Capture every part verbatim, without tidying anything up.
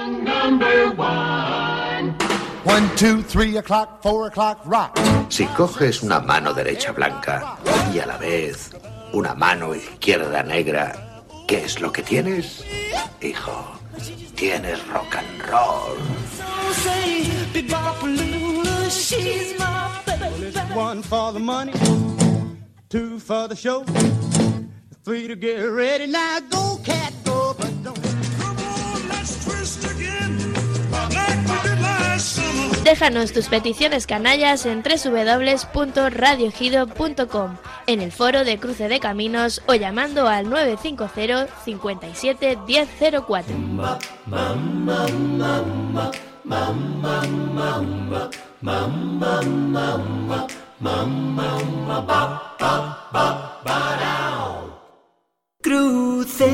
Number one. One, two, three o'clock, four o'clock, rock. Si coges una mano derecha blanca y a la vez una mano izquierda negra, ¿qué es lo que tienes? Hijo, tienes rock and roll. One for the money, two for the show, three to get ready. Now go, cat, go, but don't. Come on, let's twist again, like we did last summer. Déjanos tus peticiones canallas en doble u doble u doble u punto radio ejido punto com, en el foro de Cruce de Caminos o llamando al nueve cinco cero, cincuenta y siete, diez cero cuatro. Mamma, mamma, mamma, mamma, mamma, mamma, mamma, mamma, ba, ba, ba, ba, down. Cruce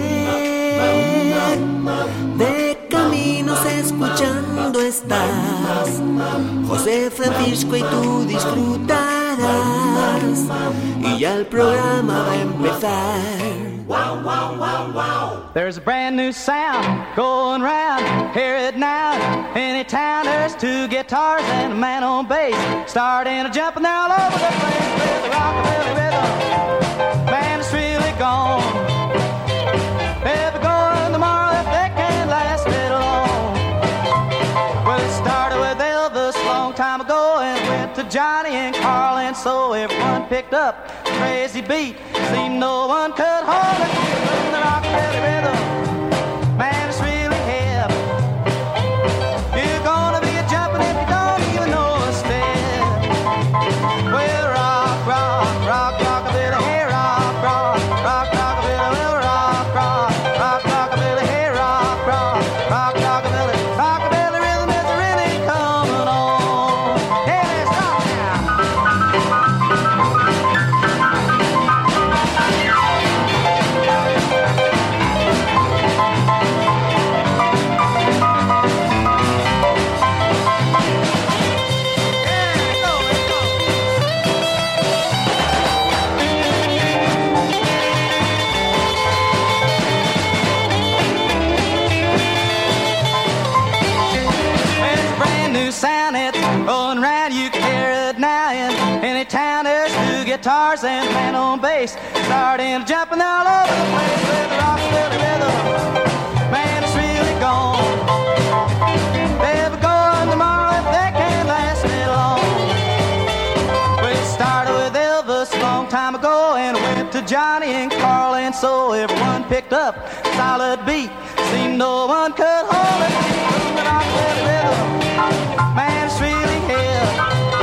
de Caminos escuchando estás, José Francisco y tú disfrutarás, y ya el programa va a empezar. Wow, wow, wow, wow. There's a brand new sound going round, hear it now. Any town there's two guitars and a man on bass, starting to jumping all over the place with the rockabilly rhythm. Man, it's really gone. If we're going tomorrow, if they can't last it long. Well, it started with Elvis a long time ago and went to Johnny and Carl, and so everyone picked up the crazy beat. Seemed no one could hold it in the rockabilly rhythm. Man, it's really hip. You're gonna be a jumping if you don't even know a step. Well, rock, rock, rock, rockabilly, hey, rock, rock, rock, rockabilly, well, rock, rock, rock, rockabilly, hey, rock, rock, rock, rockabilly, rockabilly rhythm is really coming on. Hey, let's rock now. It's a brand new sound, it's rolling around, you can hear it now. In any town there's two guitars and a man on bass, starting jumping all over the place with the rockabilly rhythm. Man, it's really gone. They'll be going tomorrow if they can't last it long. Well, it started with Elvis a long time ago and went to Johnny and Carl, and so everyone picked up a solid beat. Seemed no one could hold it in the rockabilly rhythm. Man, it's really hip.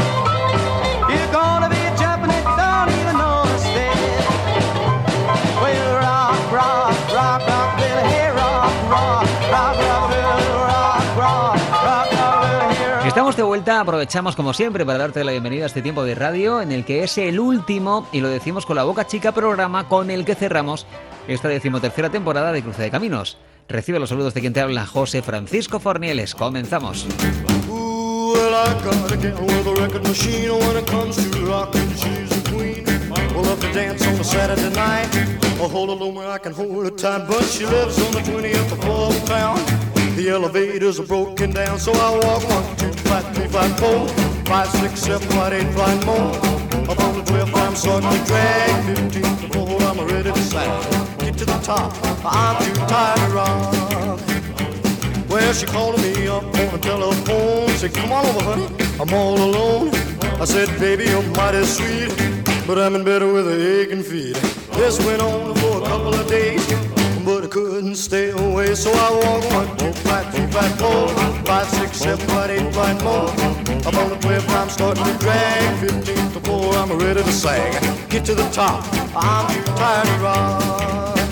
You're gonna be jumping if you don't even know the step. Well, rock, rock, rock, rockabilly, hey, rock, rock, rock, rockabilly, rock, rock, rock, rockabilly, hey, rock. Estamos de vuelta, aprovechamos como siempre para darte la bienvenida a este tiempo de radio en el que es el último, y lo decimos con la boca chica, programa con el que cerramos esta decimotercera temporada de Cruce de Caminos. Recibe los saludos de quien te habla, José Francisco Fornieles. Comenzamos. Ooh, well, I got a gal with a record machine. When it comes to rockin', she's a queen. We'll love to dance on a Saturday night. I'll hold her low where I can hold her tight. But she lives on the twentieth floor of town. The elevators are broken down, so I walk one, two, five, three, five, four, five, six, seven, five, eight, five more. Up on the twelfth, I'm starting to drag. Fifteenth floor, I'm ready to sag. Get to the top, I'm too tired to rock. Well, she called me up on the telephone, said, come on over, honey, I'm all alone. I said, baby, you're mighty sweet, but I'm in bed with a aching feet. This went on for a couple of days, but I couldn't stay away, so I walked one, two, five, three, five, four, five, six, seven, five, eight, five more. Up on the twelfth, I'm starting to drag. Fifteenth to four, I'm ready to sag. Get to the top, I'm too tired to rock.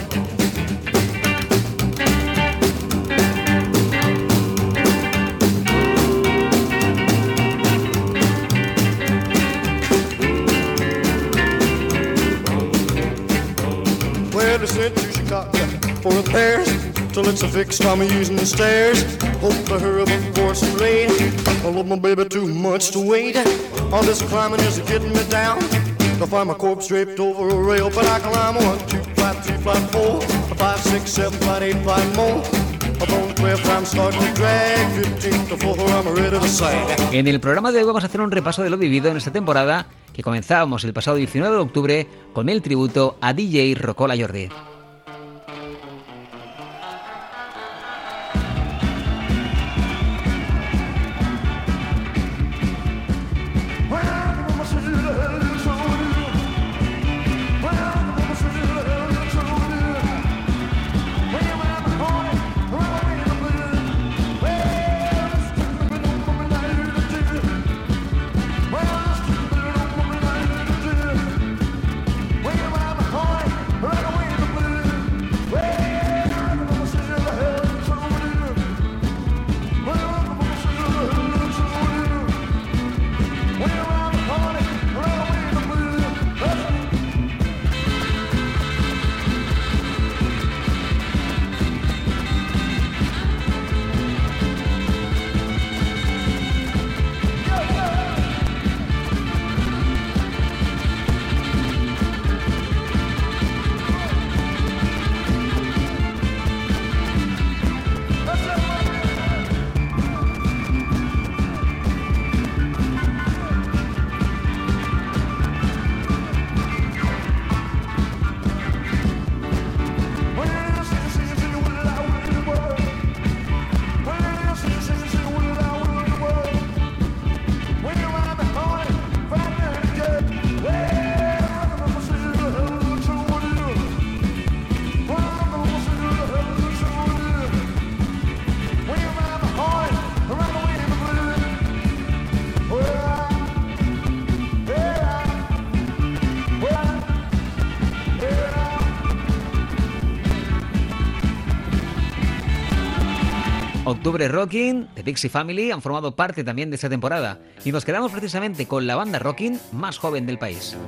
Well, they sent to Chicago for repairs till it's a fixed. I'm using the stairs. Hope to hurry before it's too late. I love my baby too much to wait. All this climbing is getting me down. To find my corpse draped over a rail, but I climb one, two, five, three, five, four, five, six, seven, five, eight, five more. En el programa de hoy vamos a hacer un repaso de lo vivido en esta temporada que comenzábamos el pasado diecinueve de octubre con el tributo a D J Rocola Jordi. Octubre Rocking, The Dixie Family han formado parte también de esta temporada y nos quedamos precisamente con la banda rocking más joven del país.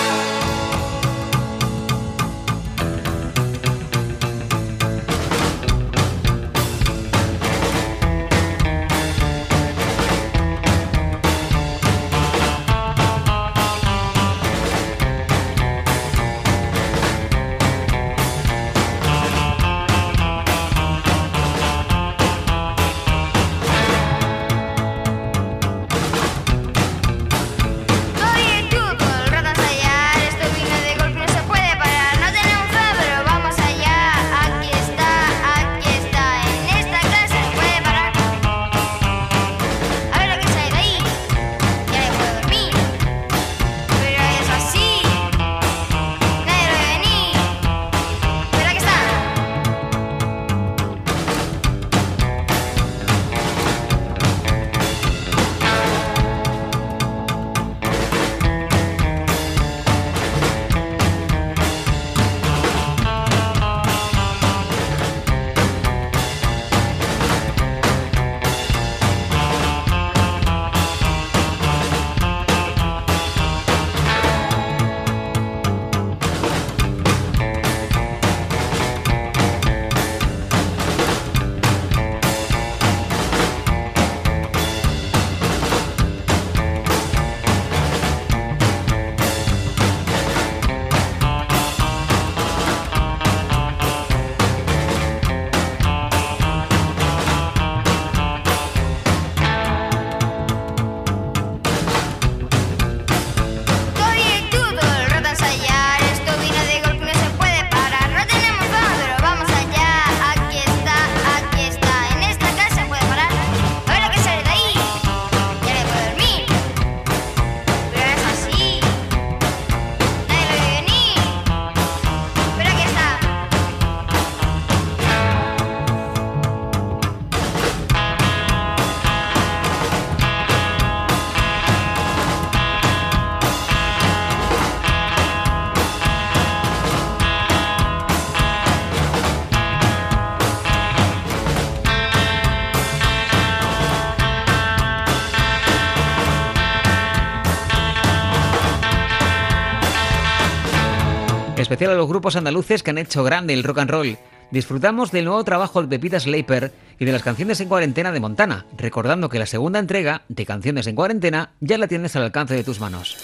Especial a los grupos andaluces que han hecho grande el rock and roll. Disfrutamos del nuevo trabajo de Pepita Slaper y de las canciones en cuarentena de Montana, recordando que la segunda entrega de Canciones en Cuarentena ya la tienes al alcance de tus manos.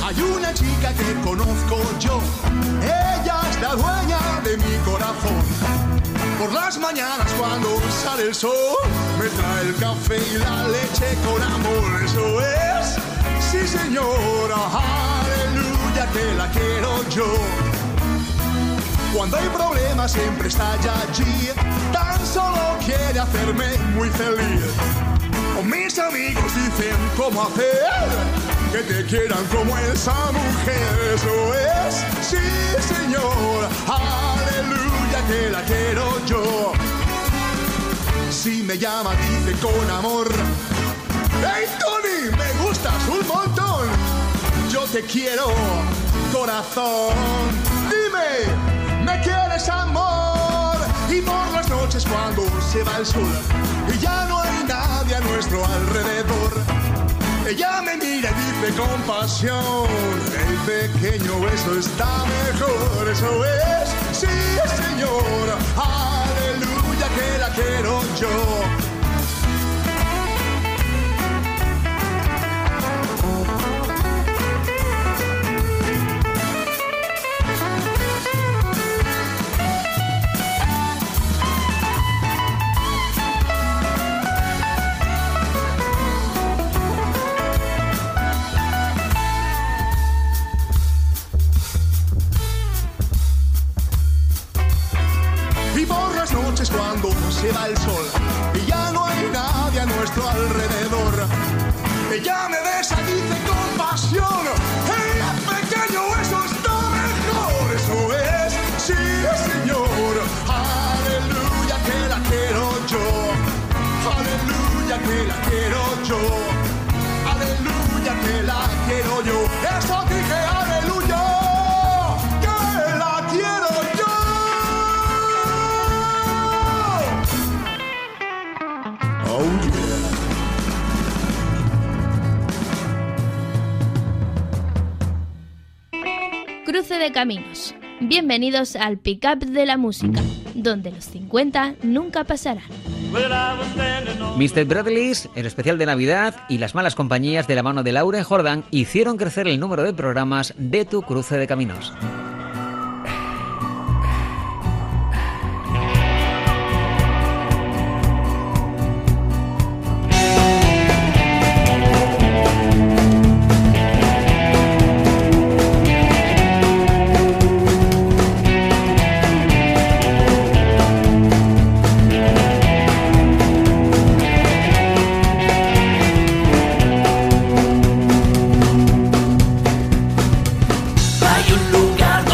Hay una chica que conozco yo, ella es la dueña de mi corazón. Por las mañanas cuando sale el sol, me trae el café y la leche con amor. Eso es, sí señora, aleluya, que la quiero yo. Cuando hay problemas siempre está allí, tan solo quiere hacerme muy feliz. O mis amigos dicen cómo hacer que te quieran como esa mujer. Eso es, sí señor, aleluya, que la quiero yo. Si me llama dice con amor: hey Tony, me gustas un montón, yo te quiero, corazón. Dime, ¿me quieres, amor? Y por las noches cuando se va el sol y ya no hay nadie a nuestro alrededor, ella me mira y dice con pasión: el pequeño, eso está mejor. Eso es, sí señor, aleluya, que la quiero yo. Cuando se va el sol y ya no hay nadie a nuestro alrededor, ella me besa y dice con pasión: hey pequeño, eso está mejor. Eso es, sí señor, aleluya, que la quiero yo. Aleluya, que la quiero yo. Aleluya, que la quiero yo. Eso dije, aleluya, que la quiero yo. Oh, yeah. Cruce de caminos. Bienvenidos al pick-up de la música, donde los cincuenta nunca pasarán. mister Bradley's, el especial de Navidad y las malas compañías de la mano de Lauren Jordan hicieron crecer el número de programas de tu cruce de caminos. Hay un lugar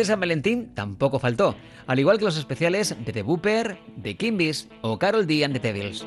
de San Valentín tampoco faltó, al igual que los especiales de The Booper, The Kimbis o Karol D and the Devils.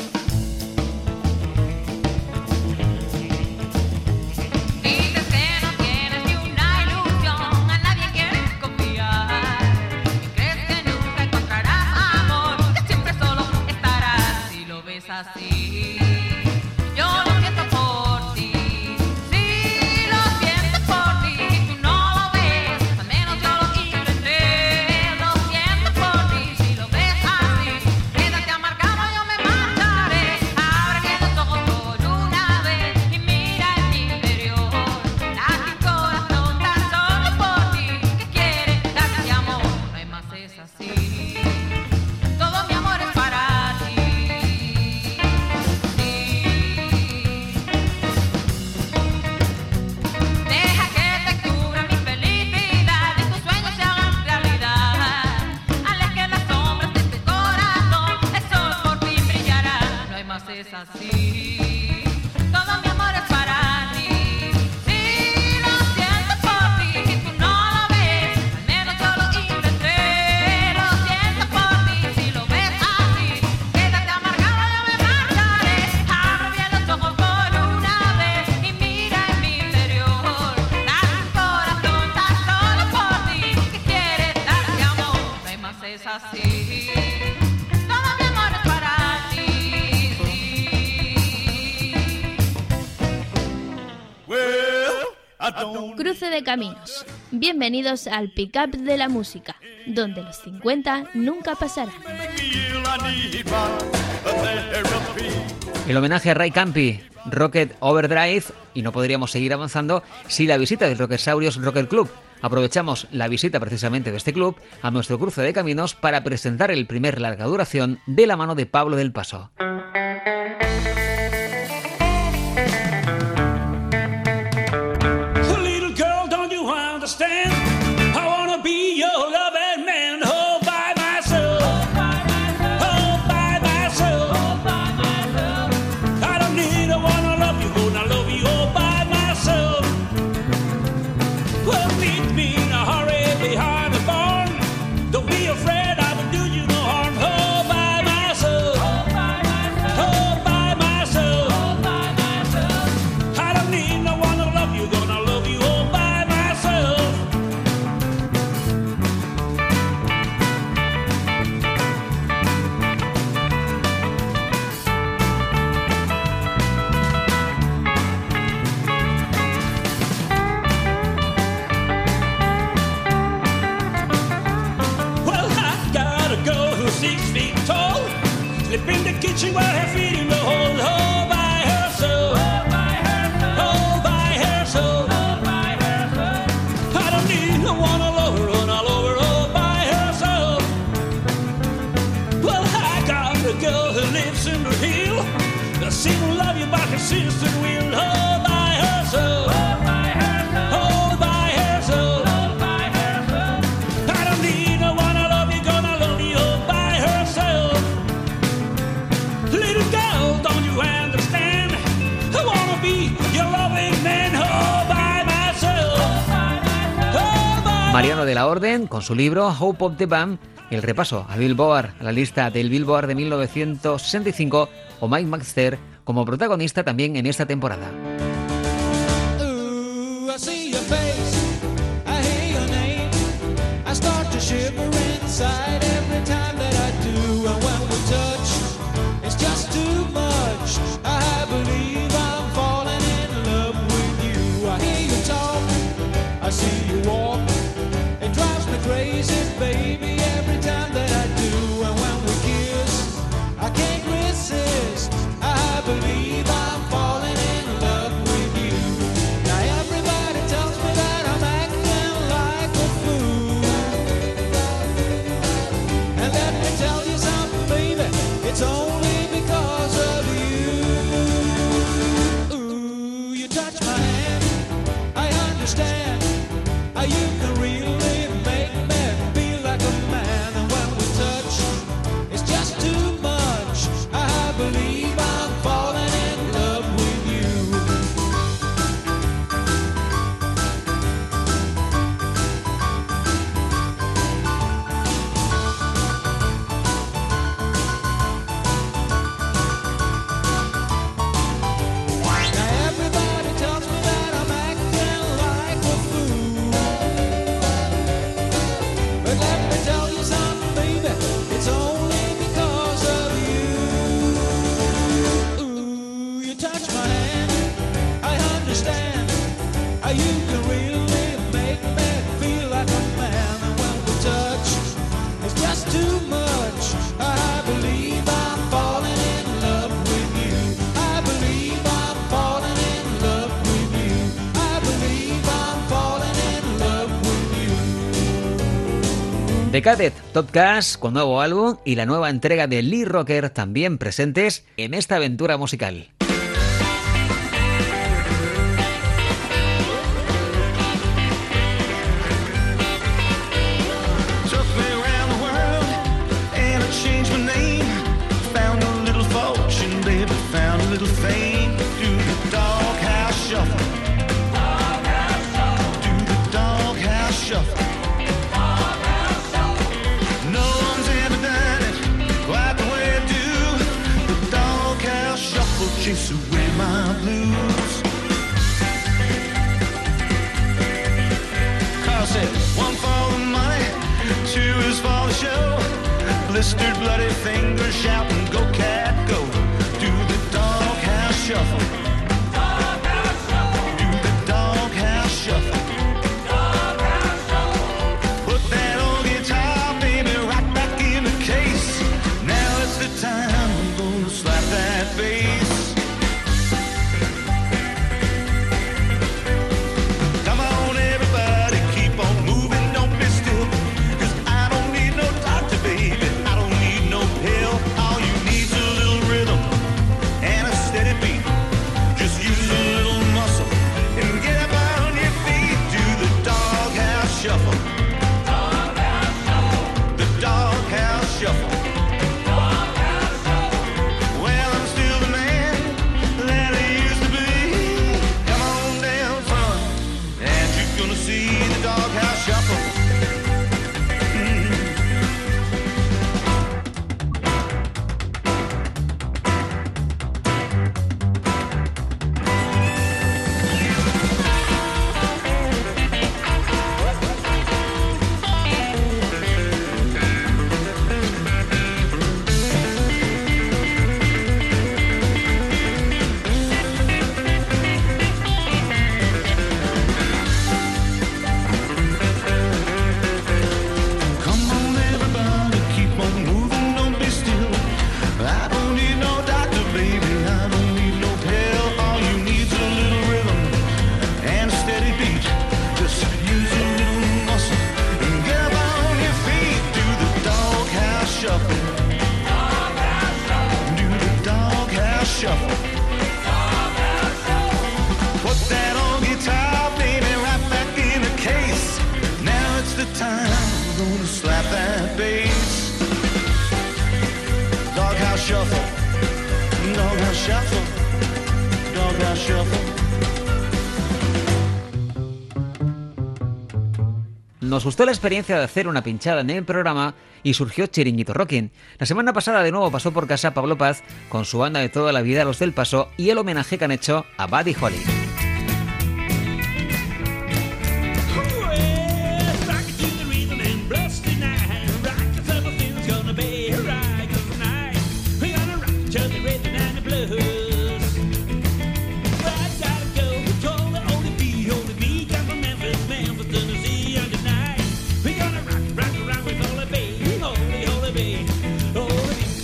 Cruce de caminos. Bienvenidos al Pick-up de la música, donde los cincuenta nunca pasarán. El homenaje a Ray Campi, Rocket Overdrive, y no podríamos seguir avanzando sin la visita del Rockesaurios Rocket Club. Aprovechamos la visita precisamente de este club a nuestro cruce de caminos para presentar el primer larga duración de la mano de Pablo del Paso. Mariano de la Orden, con su libro Hope of the Band, el repaso a Billboard, a la lista del Billboard de mil novecientos sesenta y cinco, o Mike Baxter como protagonista también en esta temporada. You can really make me feel like a The Cadet, Top Gas con nuevo álbum y la nueva entrega de Lee Rocker también presentes en esta aventura musical. Chase away my blues. Carl said, one for the money, two is for the show. Blistered bloody fingers shouting, go cat, go. Do the doghouse shuffle. Doghouse shuffle. Do the doghouse shuffle. Doghouse shuffle. Put that old guitar, baby, right back in the case. Now it's the time I'm gonna slap that bass. Nos gustó la experiencia de hacer una pinchada en el programa y surgió Chiringuito Rocking. La semana pasada de nuevo pasó por casa Pablo Paz con su banda de toda la vida, Los del Paso, y el homenaje que han hecho a Buddy Holly.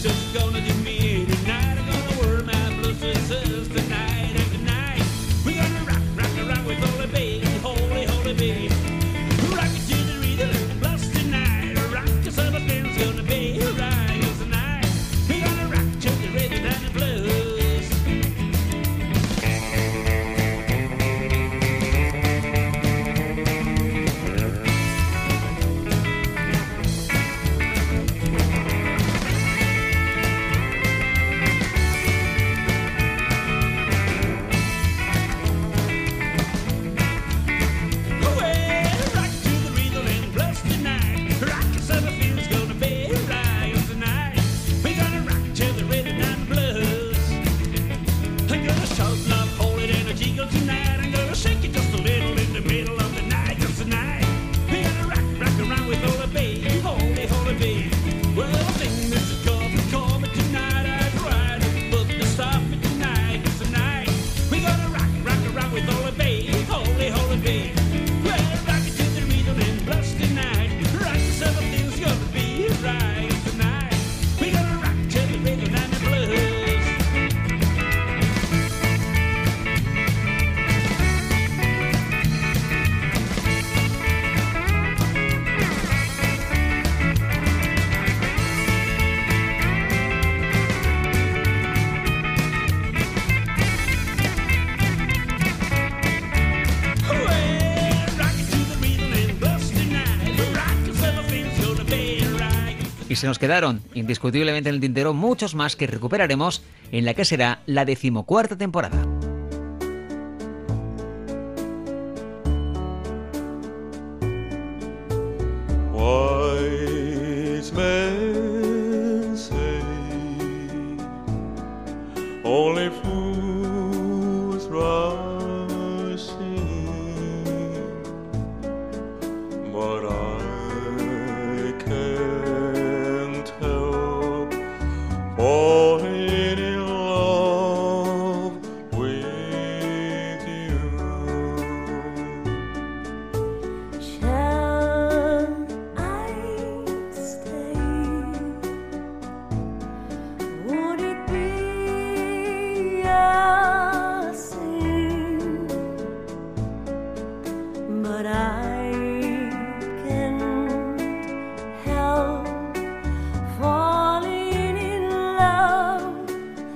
Tonight, and tonight, we're gonna Y se nos quedaron indiscutiblemente en el tintero muchos más que recuperaremos en la que será la decimocuarta temporada. Wise men say only fools rush in, but I can't help falling in love with you. Shall I stay? Would it be a sin? But I can't help falling in love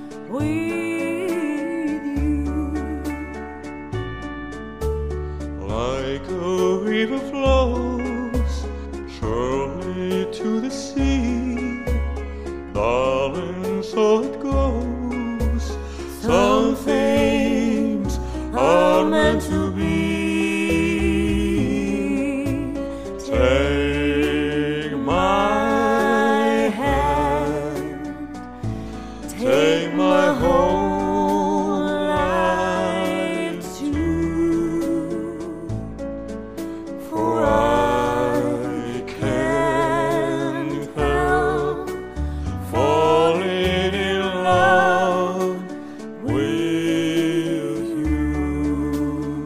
with you. Like a river flows surely to the sea, darling, so it goes. Some things are meant to be. Take my hand, take my whole life too, for I can't help falling in love with you.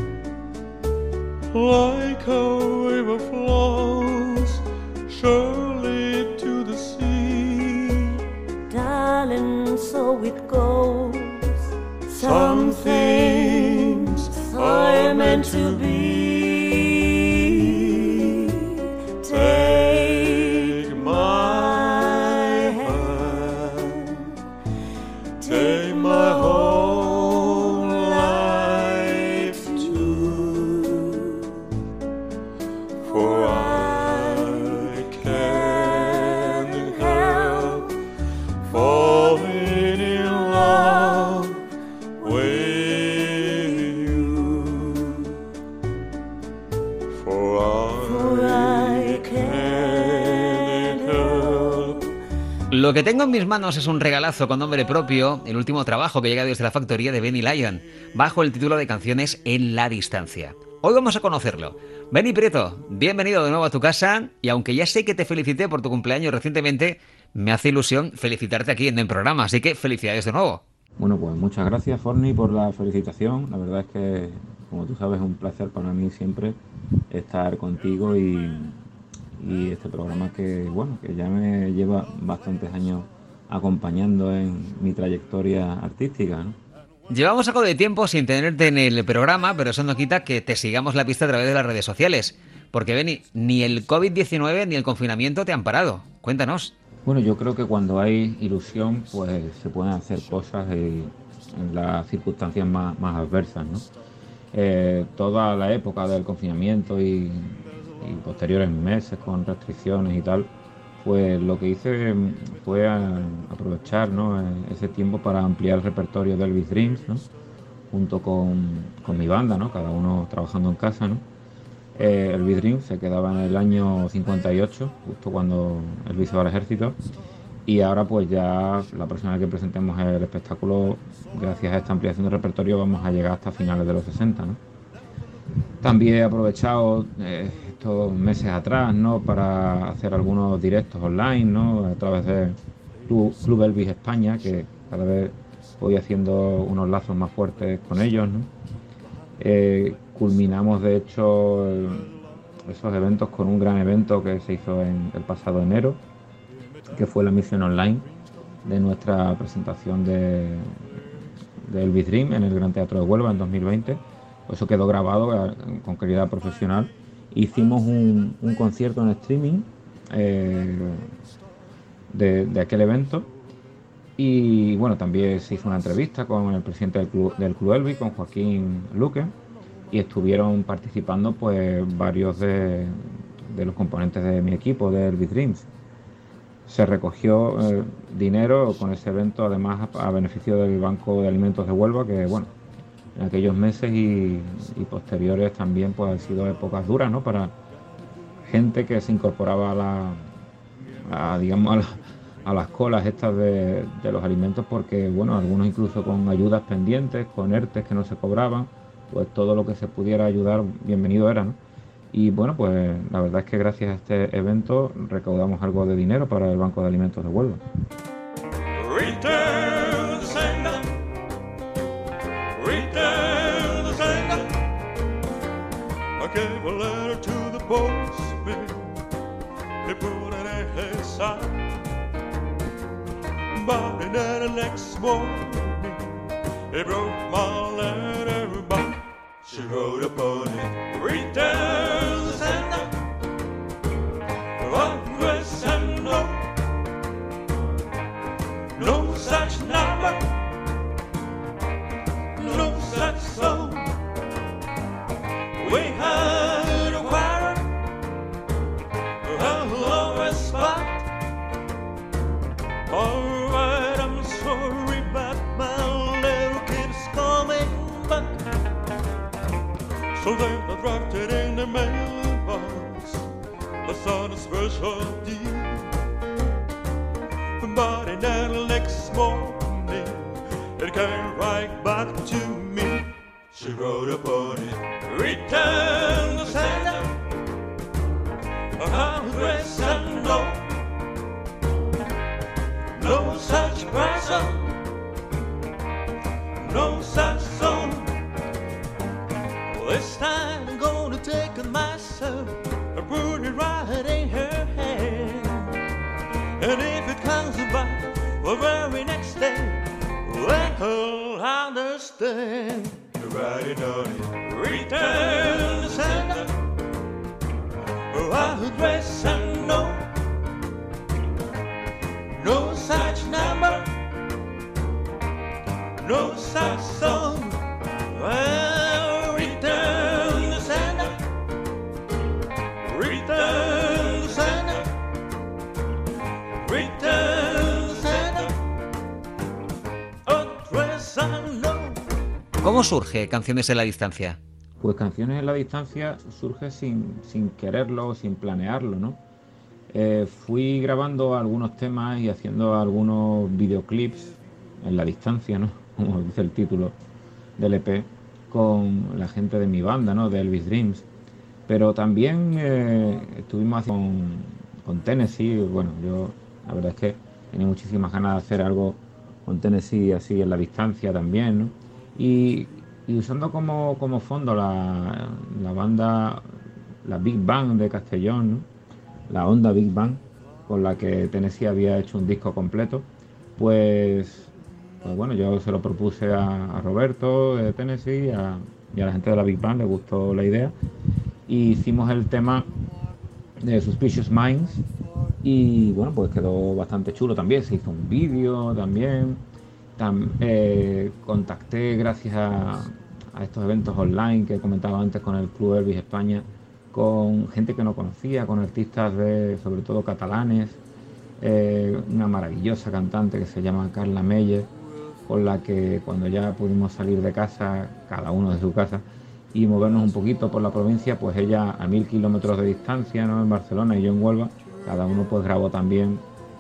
Like a river flows surely to the sea, Darling, so it goes. some things are meant to be. Take my hand, take my whole life too, for I can't help falling in love with you, for For I I can't help. Lo que tengo en mis manos es un regalazo con nombre propio, el último trabajo que llega desde la factoría de Benny Lion, bajo el título de Canciones en la Distancia. Hoy vamos a conocerlo. Benny Prieto, bienvenido de nuevo a tu casa, y aunque ya sé que te felicité por tu cumpleaños recientemente, me hace ilusión felicitarte aquí en el programa, así que felicidades de nuevo. Bueno, pues muchas gracias, Forni, por la felicitación. La verdad es que, como tú sabes, es un placer para mí siempre estar contigo y, y este programa que, bueno, que ya me lleva bastantes años acompañando en mi trayectoria artística, ¿no? Llevamos algo de tiempo sin tenerte en el programa, pero eso no quita que te sigamos la pista a través de las redes sociales. Porque, Benny, ni el covid diecinueve ni el confinamiento te han parado. Cuéntanos. Bueno, yo creo que cuando hay ilusión, pues se pueden hacer cosas y, en las circunstancias más, más adversas, ¿no? Eh, toda la época del confinamiento y, y posteriores meses con restricciones y tal, pues lo que hice fue a, aprovechar, ¿no?, ese tiempo para ampliar el repertorio de Elvis Dreams, ¿no?, junto con, con mi banda, ¿no?, cada uno trabajando en casa, ¿no? Eh, Elvis Dreams se quedaba en el año cincuenta y ocho, justo cuando Elvis se va al ejército, y ahora pues ya la próxima vez que presentemos el espectáculo, gracias a esta ampliación de repertorio, vamos a llegar hasta finales de los sesenta, ¿no? También he aprovechado eh, estos meses atrás, ¿no?, para hacer algunos directos online, ¿no?, a través de Club, Club Elvis España, que cada vez voy haciendo unos lazos más fuertes con ellos, ¿no? Eh, culminamos de hecho el, esos eventos con un gran evento que se hizo en el pasado enero, que fue la emisión online de nuestra presentación de, de Elvis Dream en el Gran Teatro de Huelva en dos mil veinte. Eso quedó grabado con calidad profesional. Hicimos un, un concierto en streaming eh, de, de aquel evento, y bueno, también se hizo una entrevista con el presidente del Club, del Club Elvis, con Joaquín Luque, y estuvieron participando pues varios de, de los componentes de mi equipo de Elvis Dreams. se recogió eh, dinero con ese evento, además a, a beneficio del Banco de Alimentos de Huelva, que bueno, en aquellos meses y, y posteriores también pues han sido épocas duras, ¿no? Para gente que se incorporaba a la, a, digamos, a, la, a las colas estas de, de los alimentos, porque bueno, algunos incluso con ayudas pendientes, con ERTES que no se cobraban, pues todo lo que se pudiera ayudar, bienvenido era, ¿no? Y bueno, pues la verdad es que gracias a este evento recaudamos algo de dinero para el Banco de Alimentos de Huelva. Return the sender, return the sender. I gave a letter to the postman, he put it in his side. But then the next morning, he broke my letter back. She wrote upon it, return the sender, address and no, no such number, no such song. We had a warrant, a lower spot. Alright, I'm sorry, but my letter keeps coming back. So then I dropped it in the mailbox. I saw the special deal. But in the next morning, it came right back to me. She wrote upon it, return the sender, address and no, no such person, no such song. This time I'm gonna take it myself and put it right in her hand. And if it comes back the very next day, well, I'll understand. Write it on it, return the sender, address and no, no such number, no such song. Well, return the sender, return the sender, return the sender, address and no. ¿Cómo surge Canciones en la Distancia? Pues Canciones en la Distancia surge sin, sin quererlo, sin planearlo, ¿no? Eh, fui grabando algunos temas y haciendo algunos videoclips en la distancia, ¿no? Como dice el título del E P, con la gente de mi banda, ¿no? De Elvis Dreams. Pero también eh, estuvimos haciendo con, con Tennessee. Bueno, yo la verdad es que tenía muchísimas ganas de hacer algo con Tennessee así en la distancia también, ¿no? Y, y usando como, como fondo la, la banda, la Big Bang de Castellón, ¿no? La onda Big Bang, con la que Tennessee había hecho un disco completo, pues, pues bueno, yo se lo propuse a, a Roberto de Tennessee a, y a la gente de la Big Bang, le gustó la idea, y hicimos el tema de Suspicious Minds, y bueno, pues quedó bastante chulo también, se hizo un vídeo también. Tam, eh, contacté gracias a, a estos eventos online que he comentado antes con el Club Elvis España, con gente que no conocía, con artistas de, sobre todo catalanes, eh, una maravillosa cantante que se llama Carla Meyer, con la que cuando ya pudimos salir de casa, cada uno de su casa, y movernos un poquito por la provincia, pues ella a mil kilómetros de distancia, ¿no? En Barcelona y yo en Huelva, cada uno pues grabó también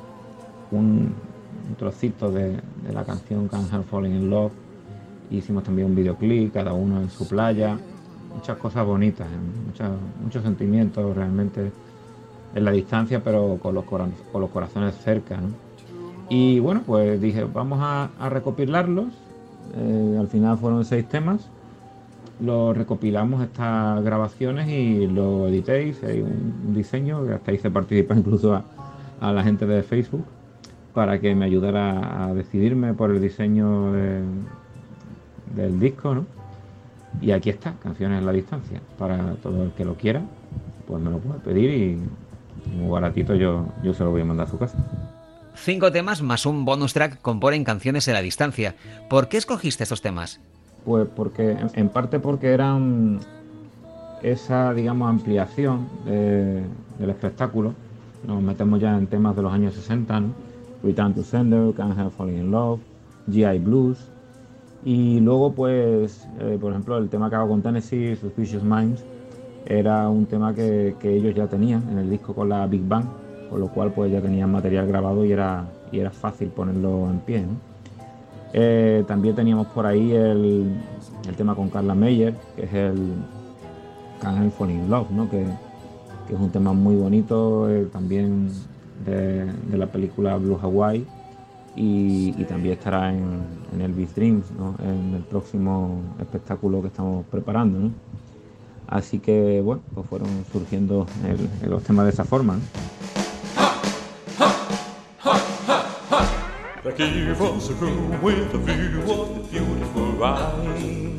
un un trocito de, de la canción Can't Help Falling in Love. Hicimos también un videoclip, cada uno en su playa, muchas cosas bonitas, muchas, muchos sentimientos realmente en la distancia, pero con los, cora con los corazones cerca, ¿no? Y bueno, pues dije, vamos a, a recopilarlos. Eh, al final fueron seis temas, los recopilamos estas grabaciones y lo edité, hice un, un diseño, que hasta hice participar incluso a, a la gente de Facebook, para que me ayudara a decidirme por el diseño de, del disco, ¿no? Y aquí está, Canciones en la Distancia. Para todo el que lo quiera, pues me lo puede pedir y muy baratito yo, yo se lo voy a mandar a su casa. Cinco temas más un bonus track componen Canciones en la Distancia. ¿Por qué escogiste estos temas? Pues porque, en parte porque eran esa, digamos, ampliación de, del espectáculo. nos metemos ya en temas de los años sesenta, ¿no? Return to Sender, Can't Help Falling in Love, G I Blues. Y luego, pues, eh, por ejemplo, el tema que hago con Tennessee, Suspicious Minds, era un tema que, que ellos ya tenían en el disco con la Big Bang, con lo cual pues ya tenían material grabado y era, y era fácil ponerlo en pie, ¿no? Eh, también teníamos por ahí el, el tema con Carla Meyer, que es el Can't Help Falling in Love, ¿no? que, que es un tema muy bonito, eh, también de, de la película Blue Hawaii. Y, y también estará en, en Elvis Dreams, ¿no? En el próximo espectáculo que estamos preparando, ¿no? Así que, bueno, pues fueron surgiendo el, los temas de esa forma, ¿no? Like he was a room with a view of the beautiful eye.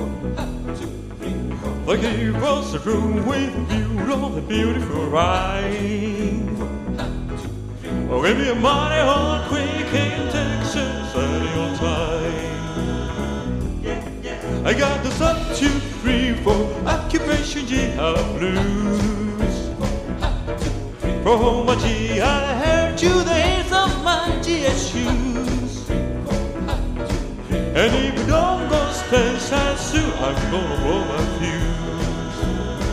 Like he was a room with a view of the beautiful eye. Oh, give me a money on quick in Texas any old time. I got the substitute three for occupation G I blues. From my G I hair to the ends of my G S shoes. And if you don't go space I soon I'm gonna blow my fuse.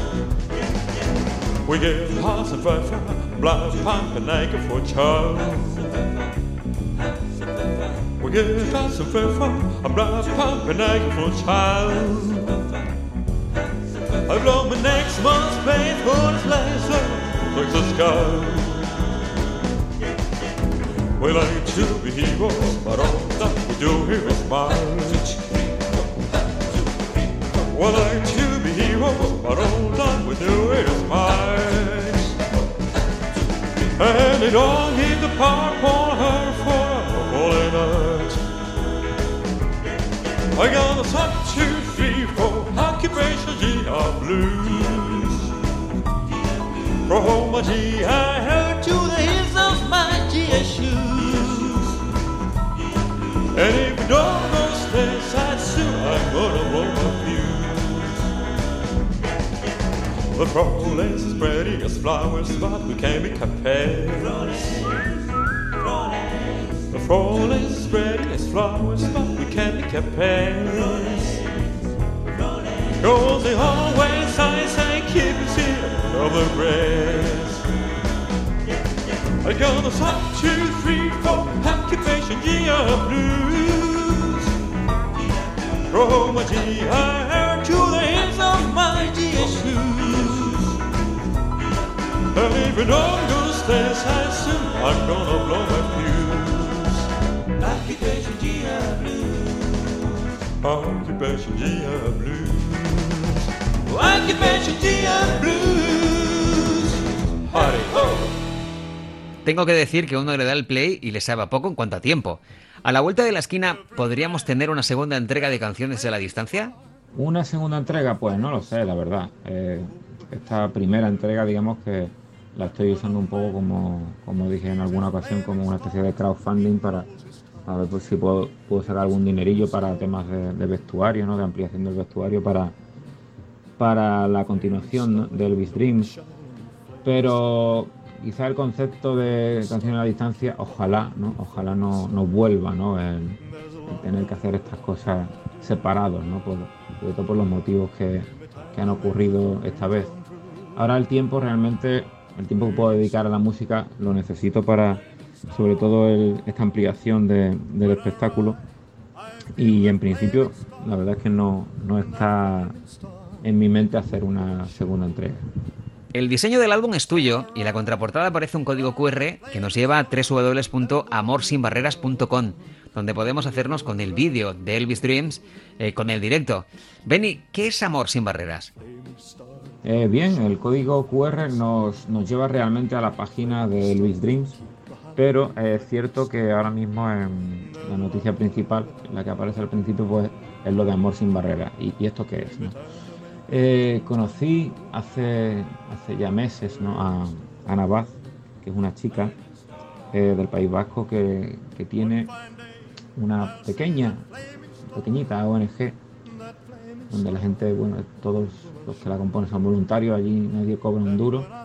We get house and fire, blood pump and naked for child. We get house and fire, blood pump and naked for child. I blow my next month's pain for this last love like the sky. We like to be heroes, but all that we do here is march. We like to be heroes, but all that we do here is march. And they don't need the park on her for a holy night. I got a top two, three, four, occupation G I blues. From my G I hair to the heels of my G S shoes. And if you don't go stateside soon, I'm gonna blow my fuse. The flowers is spreading as flowers, but we can't be compared. The flowers is spreading as flowers, but we can't be compared. Cause they always say keep it here of the grass. I got a top two, three, four, occupation G I blues. From my G I hair to the ends of my G S shoes. And if you don't go stateside soon, I'm gonna blow my fuse. Occupation G I blues. Occupation G I blues. Occupation G I blues. Howdy ho. Tengo que decir que uno le da el play y le sabe a poco en cuanto a tiempo. A la vuelta de la esquina, ¿podríamos tener una segunda entrega de Canciones de la Distancia? Una segunda entrega, pues no lo sé, la verdad. Eh, esta primera entrega, digamos que la estoy usando un poco como, como dije en alguna ocasión, como una especie de crowdfunding para, para ver pues, si puedo, puedo sacar algún dinerillo para temas de, de vestuario, ¿no? De ampliación del vestuario para, para la continuación, ¿no? de Elvis Dreams. Pero quizá el concepto de Canciones a la Distancia, ojalá, ¿no? Ojalá no, no vuelva, ¿no? El, el tener que hacer estas cosas separados, ¿no? Por, sobre todo por los motivos que, que han ocurrido esta vez. Ahora el tiempo realmente, el tiempo que puedo dedicar a la música lo necesito para, sobre todo, el, esta ampliación de, del espectáculo. Y en principio, la verdad es que no, no está en mi mente hacer una segunda entrega. El diseño del álbum es tuyo y en la contraportada aparece un código cu erre que nos lleva a doble u doble u doble u punto amor sin barreras punto com, donde podemos hacernos con el vídeo de Elvis Dreams, eh, con el directo. Benny, ¿qué es Amor sin Barreras? Eh, bien, el código cu erre nos, nos lleva realmente a la página de Elvis Dreams, pero es cierto que ahora mismo en la noticia principal, la que aparece al principio, pues es lo de Amor sin Barreras. ¿Y, y esto qué es, no? Eh, conocí hace, hace ya meses, ¿no? a Ana Vaz, que es una chica eh, del País Vasco que, que tiene una pequeña, pequeñita O N G, donde la gente, bueno, todos los que la componen son voluntarios, allí nadie cobra un duro,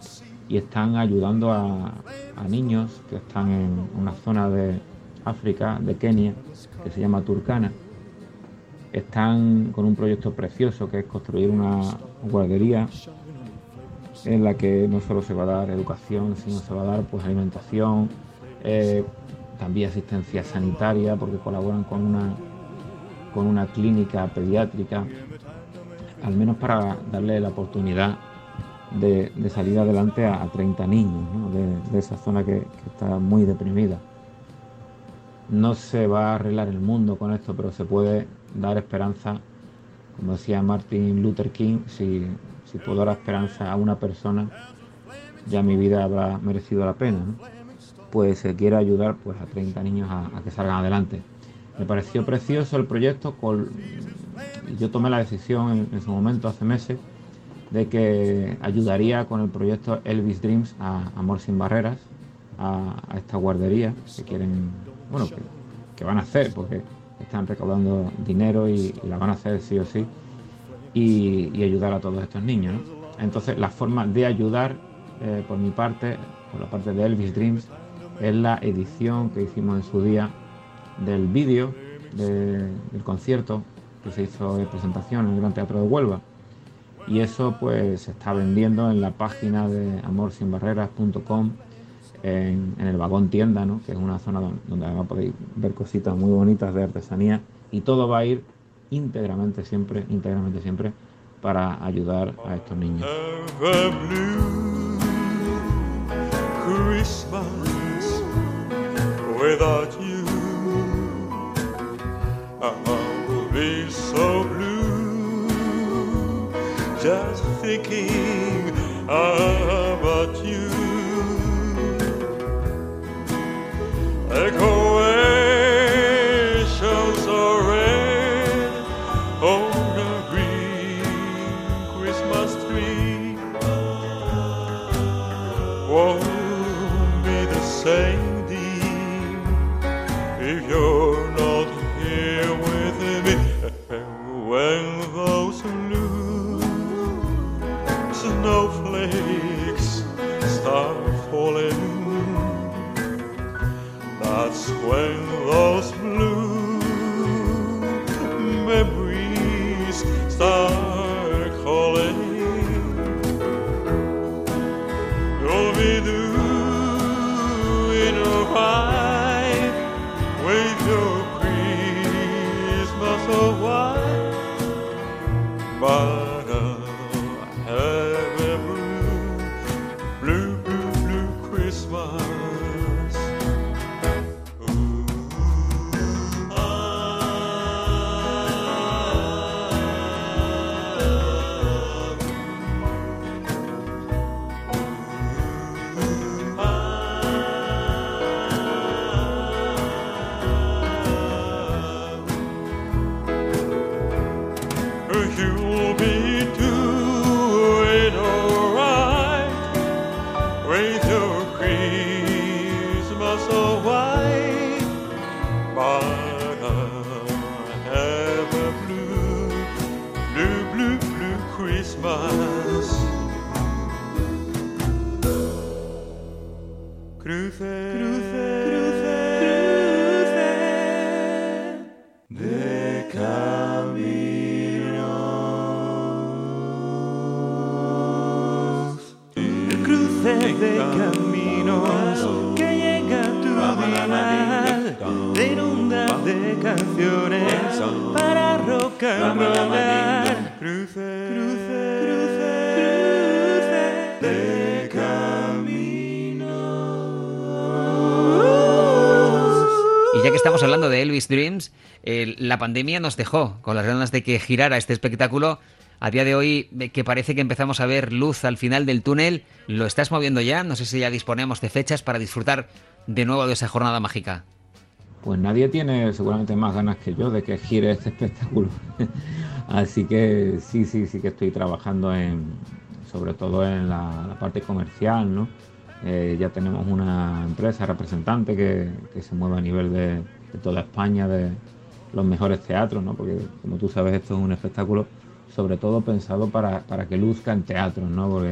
y están ayudando a, a niños que están en una zona de África, de Kenia, que se llama Turkana. Están con un proyecto precioso que es construir una guardería en la que no solo se va a dar educación, sino se va a dar pues alimentación, eh, también asistencia sanitaria, porque colaboran con una, con una clínica pediátrica, al menos para darle la oportunidad de, de salir adelante a, a treinta niños, ¿no? de, de esa zona que, que está muy deprimida. No se va a arreglar el mundo con esto, pero se puede dar esperanza, como decía Martin Luther King, si, si puedo dar esperanza a una persona, ya mi vida habrá merecido la pena, ¿no? Pues se quiere ayudar pues, a treinta niños a, a que salgan adelante. Me pareció precioso el proyecto, con, yo tomé la decisión en, en su momento, hace meses, de que ayudaría con el proyecto Elvis Dreams a Amor Sin Barreras, a, a esta guardería que quieren, bueno, que, que van a hacer, porque están recaudando dinero y, y la van a hacer sí o sí, y, y ayudar a todos estos niños, ¿no? Entonces la forma de ayudar, eh, por mi parte, por la parte de Elvis Dreams, es la edición que hicimos en su día del vídeo de, del concierto que se hizo de presentación en el Gran Teatro de Huelva, y eso pues se está vendiendo en la página de amor sin barreras punto com, en, en el vagón tienda, ¿no? Que es una zona donde, donde además podéis ver cositas muy bonitas de artesanía, y todo va a ir íntegramente siempre, íntegramente siempre para ayudar a estos niños. Have a blue Christmas without you. I'll be so blue just thinking about you. Decorations are red on a green Christmas tree. Won't be the same, dear, if you're not here with me. When those blue snowflakes start falling, that's when those blue memories start calling. You'll be doing alright with your Christmas so white, but I'll have a blue, blue, blue, blue Christmas. You'll be doing alright with your Christmas so white, but I'll have a blue, blue, blue, blue Christmas. Cruce, cruce, cruce, cruce de camino. De caminos que llega a tu dial, te inunda de canciones para rock and rollar. Cruce, cruce, cruce, cruce de caminos. Y ya que estamos hablando de Elvis Dreams, eh, la pandemia nos dejó con las ganas de que girara este espectáculo. A día de hoy, que parece que empezamos a ver luz al final del túnel, ¿lo estás moviendo ya? No sé si ya disponemos de fechas para disfrutar de nuevo de esa jornada mágica. Pues nadie tiene seguramente más ganas que yo de que gire este espectáculo. Así que sí, sí, sí que estoy trabajando en, sobre todo en la, la parte comercial, ¿no? Eh, ya tenemos una empresa representante que, que se mueve a nivel de, de toda España, de los mejores teatros, ¿no? Porque como tú sabes, esto es un espectáculo sobre todo pensado para, para que luzca en teatros, ¿no? Porque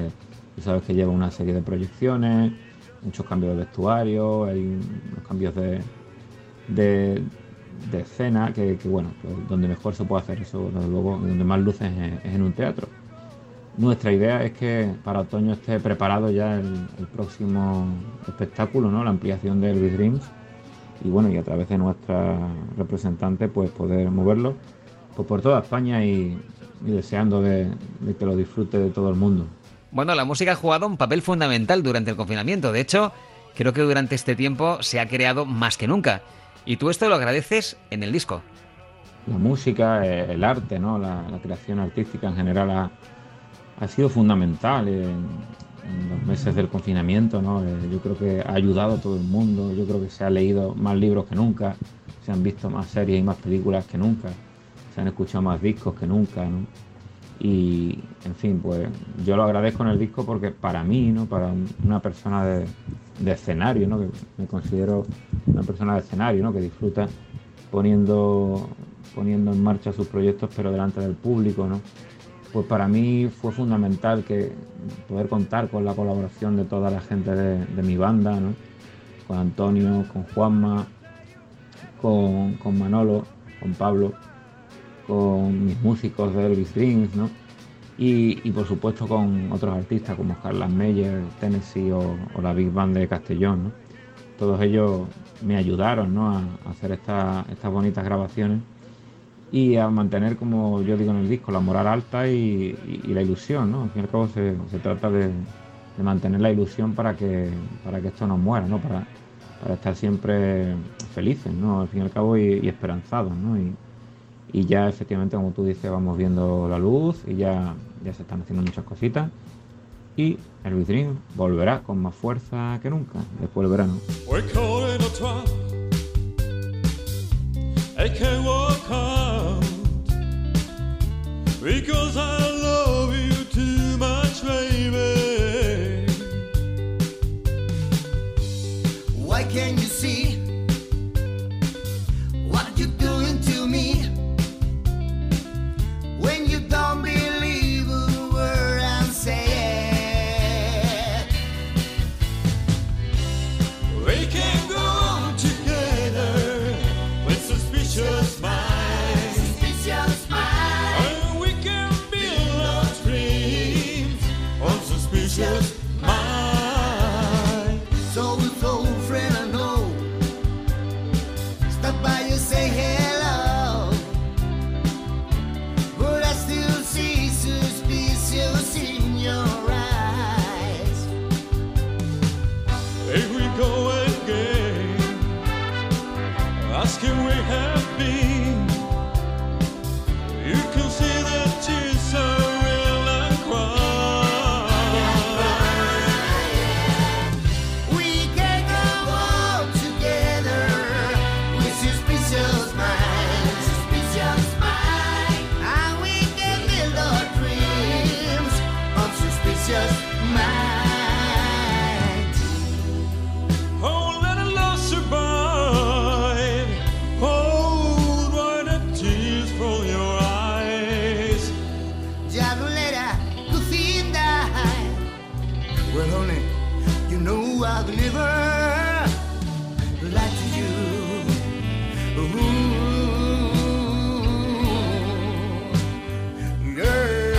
Tú sabes que lleva una serie de proyecciones, muchos cambios de vestuario, hay unos cambios de, de, de escena, que, que bueno, pues donde mejor se puede hacer eso, desde luego, donde más luces es, es en un teatro. Nuestra idea es que para otoño esté preparado ya el, el próximo espectáculo, ¿no? La ampliación de Elvis Dreams, y bueno, y a través de nuestra representante pues poder moverlo pues por toda España y, y deseando de, de que lo disfrute de todo el mundo. Bueno, la música ha jugado un papel fundamental durante el confinamiento. De hecho, creo que durante este tiempo se ha creado más que nunca. Y tú esto lo agradeces en el disco. La música, el arte, ¿no? La, la creación artística en general ha, ha sido fundamental en, en los meses del confinamiento, ¿no? Eh, yo creo que ha ayudado a todo el mundo. Yo creo que se han leído más libros que nunca, se han visto más series y más películas que nunca, se han escuchado más discos que nunca, ¿no? Y, en fin, pues yo lo agradezco en el disco porque para mí, ¿no? Para una persona de, de escenario, ¿no? Que me considero una persona de escenario, ¿no? Que disfruta poniendo, poniendo en marcha sus proyectos, pero delante del público, ¿no? Pues para mí fue fundamental que poder contar con la colaboración de toda la gente de, de mi banda, ¿no? Con Antonio, con Juanma, con, con Manolo, con Pablo, con mis músicos de Elvis Dreams, ¿no? Y, y por supuesto con otros artistas como Carlos Meyer, Tennessee o, o la Big Band de Castellón, ¿no? Todos ellos me ayudaron, ¿no? a, a hacer esta, estas bonitas grabaciones y a mantener, como yo digo en el disco, la moral alta y, y, y la ilusión, ¿no? Al fin y al cabo se, se trata de, de mantener la ilusión para que, para que esto no muera, ¿no? Para, para estar siempre felices, ¿no? Al fin y al cabo y, y esperanzados, ¿no? Y, Y ya efectivamente, como tú dices, vamos viendo la luz y ya, ya se están haciendo muchas cositas. Y Elvis Dreams volverá con más fuerza que nunca después del verano. We're caught in a trap. I can't walk out because I love you too much, baby. Why can't you see what you're doing to me? When you don't believe a word I'm saying, We can go on together with suspicious minds, suspicious mind, and we can build our dreams on suspicious minds. so so friend I know, stop by and say hello, but I still see suspicious in your eyes. Here we go again, asking where have been. You can see that tears are real and cry. We can go on together with suspicious minds, suspicious minds, and we can build our dreams on suspicious minds. Oh, let a love survive. Hold why the tears from your eyes. Ya no let a good thing die. Well, honey, you know I've never lied to you. Ooh, girl.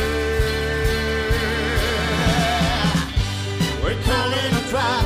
We're Call it a trap.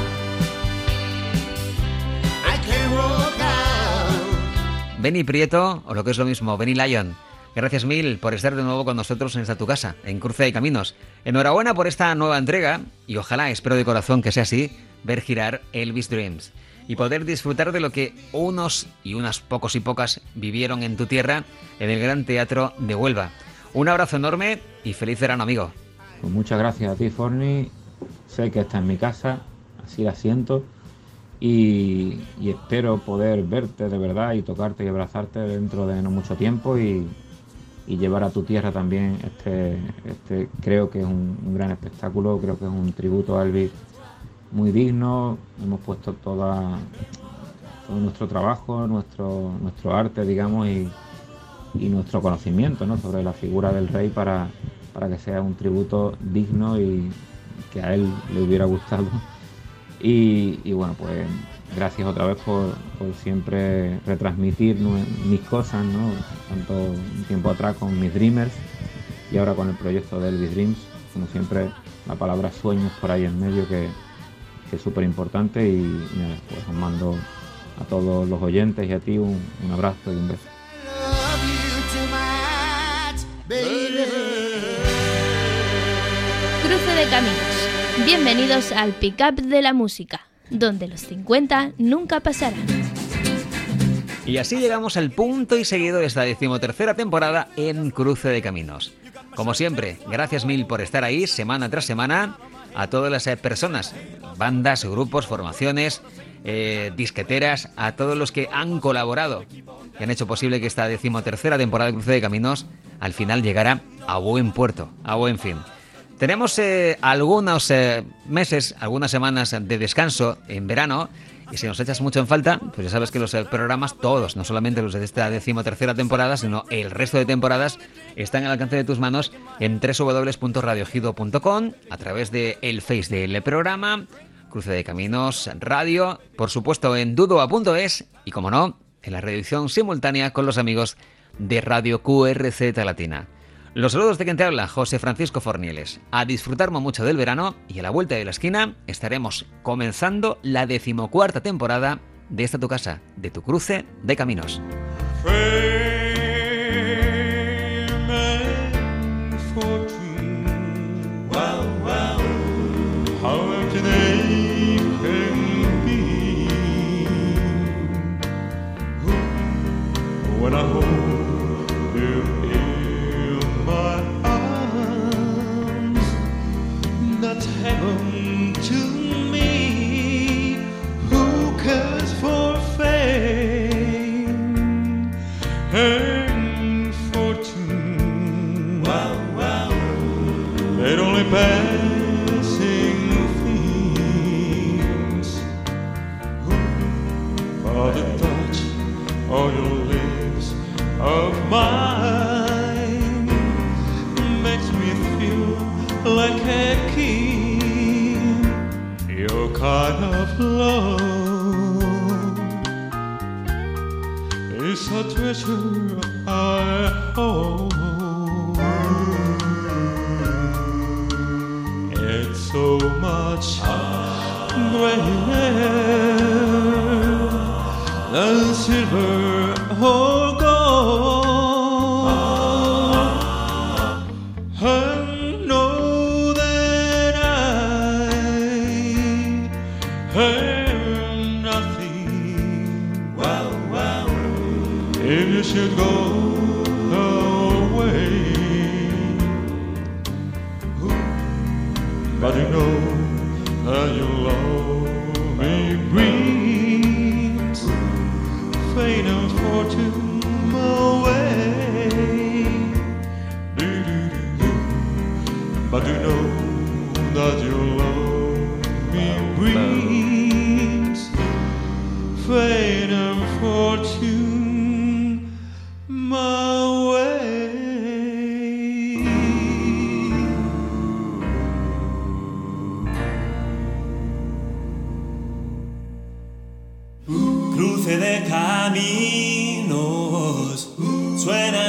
I can't walk out. Benny Prieto, o lo que es lo mismo, Benny Lion. Gracias mil por estar de nuevo con nosotros en esta tu casa, en Cruce de Caminos. Enhorabuena por esta nueva entrega y ojalá, espero de corazón que sea así, ver girar Elvis Dreams y poder disfrutar de lo que unos y unas pocos y pocas vivieron en tu tierra en el Gran Teatro de Huelva. Un abrazo enorme y feliz verano, amigo. Pues muchas gracias a ti, Forni. Sé que estás en mi casa, así la siento. Y, y espero poder verte de verdad y tocarte y abrazarte dentro de no mucho tiempo y, y llevar a tu tierra también este, este creo que es un, un gran espectáculo, creo que es un tributo a Elvis muy digno. Hemos puesto toda, todo nuestro trabajo, nuestro, nuestro arte, digamos, y, y nuestro conocimiento, ¿no? Sobre la figura del rey para, para que sea un tributo digno y, que a él le hubiera gustado. Y, y bueno, pues gracias otra vez por, por siempre retransmitir mis cosas, ¿no? Tanto un tiempo atrás con mis Dreamers y ahora con el proyecto de Elvis Dreams. Como siempre, la palabra sueños por ahí en medio, que, que es súper importante. Y, y nada, pues os mando a todos los oyentes y a ti un, un abrazo y un beso. Cruce de caminos. Bienvenidos al Pick-up de la música, donde los cincuenta nunca pasarán. Y así llegamos al punto y seguido de esta decimotercera temporada en Cruce de Caminos. Como siempre, gracias mil por estar ahí semana tras semana, a todas las eh, personas, bandas, grupos, formaciones, eh, disqueteras, a todos los que han colaborado y han hecho posible que esta decimotercera temporada de Cruce de Caminos al final llegara a buen puerto, a buen fin. Tenemos eh, algunos eh, meses, algunas semanas de descanso en verano, y si nos echas mucho en falta, pues ya sabes que los eh, programas, todos, no solamente los de esta decimotercera temporada, sino el resto de temporadas, están al alcance de tus manos en doble u doble u doble u punto radio gido punto com, a través de el Face del programa, Cruce de Caminos Radio, por supuesto en dudoa punto es, y como no, en la reedición simultánea con los amigos de Radio Q R Z Latina. Los saludos de quien te habla, José Francisco Fornieles. A disfrutar mucho del verano, y a la vuelta de la esquina estaremos comenzando la decimocuarta temporada de esta tu casa, de tu Cruce de Caminos. Heaven to me, who cares for fame and fortune? Wow, wow. They're only passing things. For the touch of your lips of mine makes me feel like a king. Your kind of love is a treasure I hold. It's so much greater than silver or gold. And know that I have nothing. Wow, wow. If you should go away, but you know that your love me brings fame and fortune my way. Do-do-do-do. But you know that your love me brings fame and fortune my way. Cruce de caminos, suena